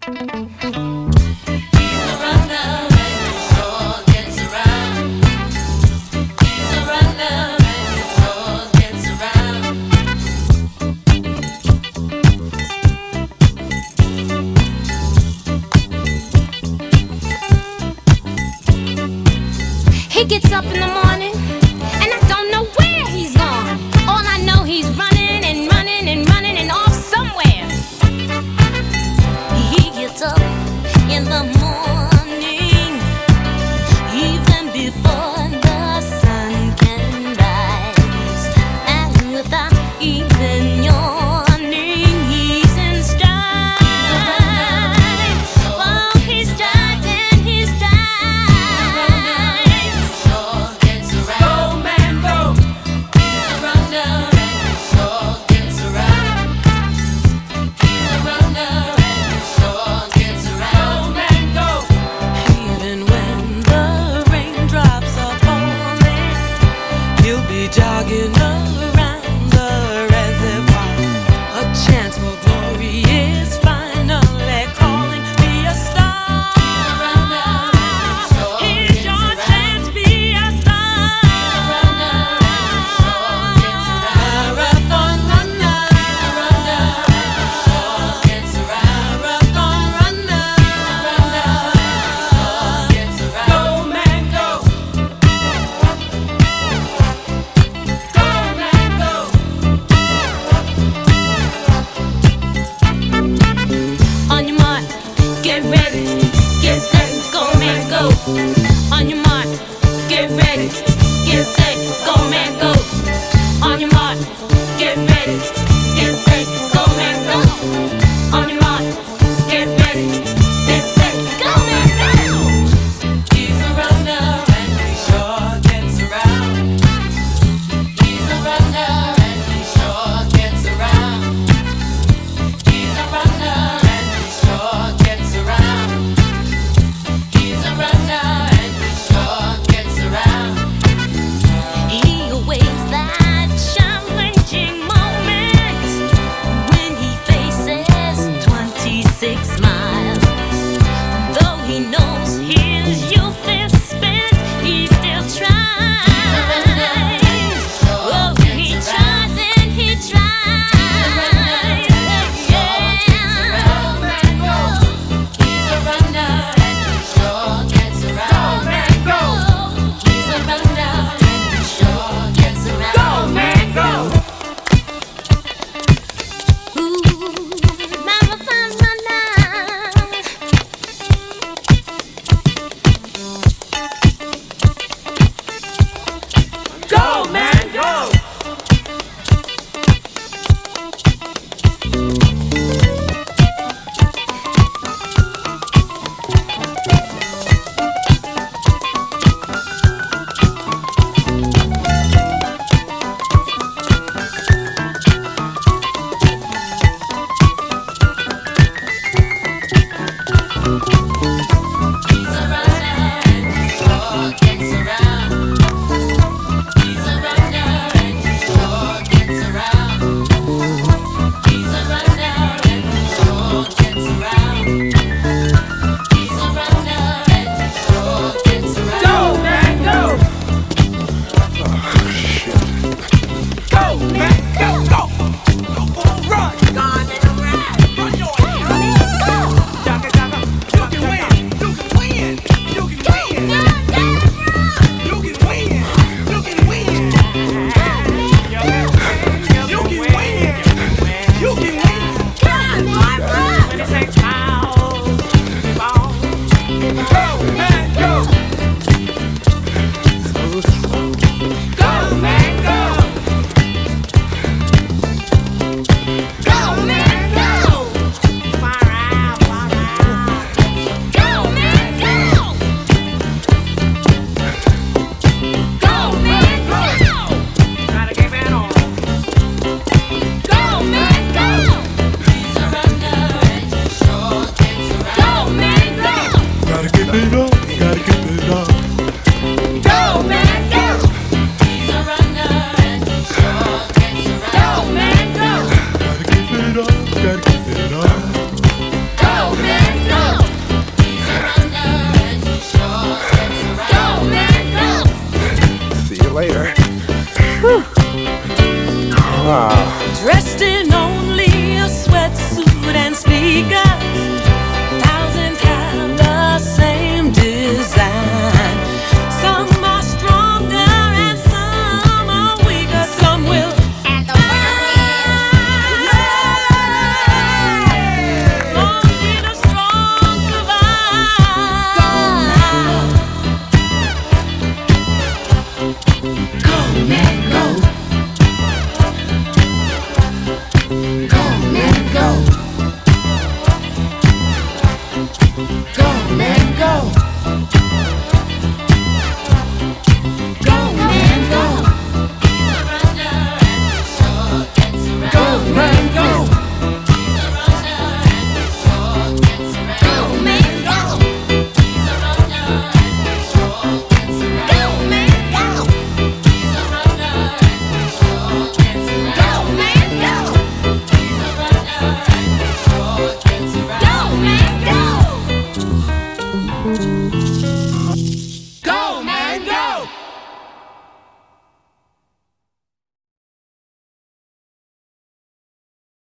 He gets up in the morning, and I don't know where he's gone. All I know, he's running and running and running and off somewhere. He gets up in the morning, even before the sun can rise, and without even yawning, he's in stride. Oh, he's stride, he's stride. Jogging around the reservoir, a chance for glory is finally calling. Be a star. Here's your chance, be a star. Marathon runner, marathon runner, go man go. On your mark, get ready, get set, go man go. On your mark, get ready, get set, go man go. On your mark, get ready, get set, go man go. On your mark, get ready, get set, go man go. He's a runner and he sure gets around. He's a runner and he sure gets around. He's a runner and he sure gets around. He's a runner and he sure gets around. He awaits that challenging moment when he faces 26 miles. Though he knows his youth is spent, he still tries. Oh, he tries and he tries. Yeah. He's a runner and he sure gets around. He's a runner and he sure gets around. Ooh, marathon runner. Go man go. He's a runner and he sure gets around. He's a runner and he sure gets around. He's a runner and he sure gets around. He's a runner and he sure gets around. Go man go. Go man go go. Go for a run. Gone in a ride. Run your head. Jogga jogga. Go, man, go.